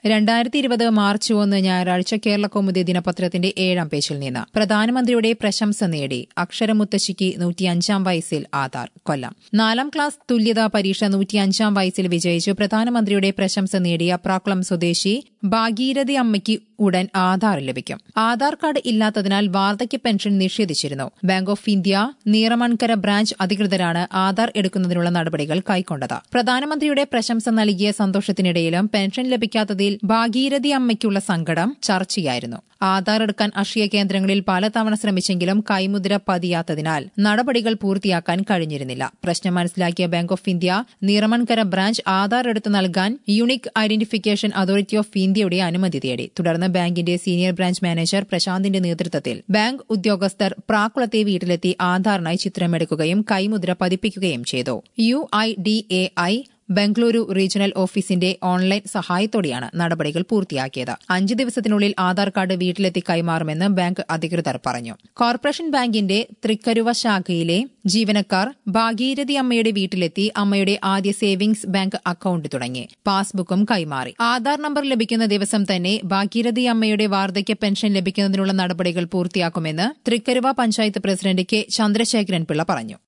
2020 March 1 ഞായറാഴ്ച കേരളകൗമുദി ദിനപത്രത്തിന്റെ 7-ാം പേജിൽ നിന്ന് പ്രധാനമന്ത്രിയുടെ പ്രശംസ നേടി അക്ഷരമുത്തശ്ശിക്ക് 105-ാം വയസ്സിൽ ആധാർ. കൊല്ലം 4ാം ക്ലാസ് തുല്യതാ പരീക്ഷ 105-ാം വയസ്സിൽ വിജയിച്ചു പ്രധാനമന്ത്രിയുടെ പ്രശംസ നേടിയ പ്രാക്കുളം സ്വദേശി ഭാഗീരഥി അമ്മയ്ക്ക് ഉടൻ ആധാർ ലഭിക്കും. ആധാർ കാർഡ് ഇല്ലാത്തതിനാൽ വാർദ്ധക്യ പെൻഷൻ നിഷേധിച്ചിരുന്നു. Bank of India Neeramankara branch അധികൃതരാണ് ആധാർ എടുക്കുന്നതിനുള്ള നടപടികൾ കൈക്കൊണ്ടത്. പ്രധാനമന്ത്രിയുടെ പ്രശംസ നൽകിയ സന്തോഷത്തിനിടയിലും പെൻഷൻ ലഭിക്കാത്തതിൽ ഭാഗീരഥി അമ്മയ്ക്കുള്ള സങ്കടം ചർച്ചയായിരുന്നു. ആധാർ എടുക്കാൻ അക്ഷയ കേന്ദ്രങ്ങളിൽ പലതവണ ശ്രമിച്ചെങ്കിലും കൈമുദ്ര പതിയാത്തതിനാൽ നടപടികൾ പൂർത്തിയാക്കാൻ കഴിഞ്ഞിരുന്നില്ല. പ്രശ്നം മനസ്സിലാക്കിയ bank of India Neeramankara branch Aadhaar എടുത്തു നൽകാൻ യൂണിക് ഐഡന്റിഫിക്കേഷൻ അതോറിറ്റി ഓഫ് ഇന്ത്യയുടെ അനുമതി തേടി. തുടർന്ന് ബാങ്കിന്റെ സീനിയർ ബ്രാഞ്ച് മാനേജർ പ്രശാന്തിന്റെ നേതൃത്വത്തിൽ ബാങ്ക് ഉദ്യോഗസ്ഥർ പ്രാക്കുളത്തെ വീട്ടിലെത്തി ആധാറിനായി ചിത്രമെടുക്കുകയും കൈമുദ്ര പതിപ്പിക്കുകയും ചെയ്തു. UIDAI ബംഗളൂരു റീജിയണൽ ഓഫീസിന്റെ ഓൺലൈൻ സഹായത്തോടെയാണ് നടപടികൾ പൂർത്തിയാക്കിയത്. 5 ദിവസത്തിനുള്ളിൽ ആധാർ കാർഡ് വീട്ടിലെത്തി കൈമാറുമെന്ന് ബാങ്ക് അധികൃതർ പറഞ്ഞു. കോർപ്പറേഷൻ ബാങ്കിന്റെ തൃക്കരുവ ശാഖയിലെ ജീവനക്കാർ ഭാഗീരഥി അമ്മയുടെ വീട്ടിലെത്തി അമ്മയുടെ ആദ്യ സേവിംഗ്സ് ബാങ്ക് അക്കൌണ്ട് തുടങ്ങി. പാസ്ബുക്കും കൈമാറി. ആധാർ നമ്പർ ലഭിക്കുന്ന ദിവസം തന്നെ ഭാഗീരഥി അമ്മയുടെ വാർദ്ധക്യ പെൻഷൻ ലഭിക്കുന്നതിനുള്ള നടപടികൾ പൂർത്തിയാക്കുമെന്ന് തൃക്കരുവ പഞ്ചായത്ത് പ്രസിഡന്റ് കെ ചന്ദ്രശേഖരൻ പിള്ള പറഞ്ഞു.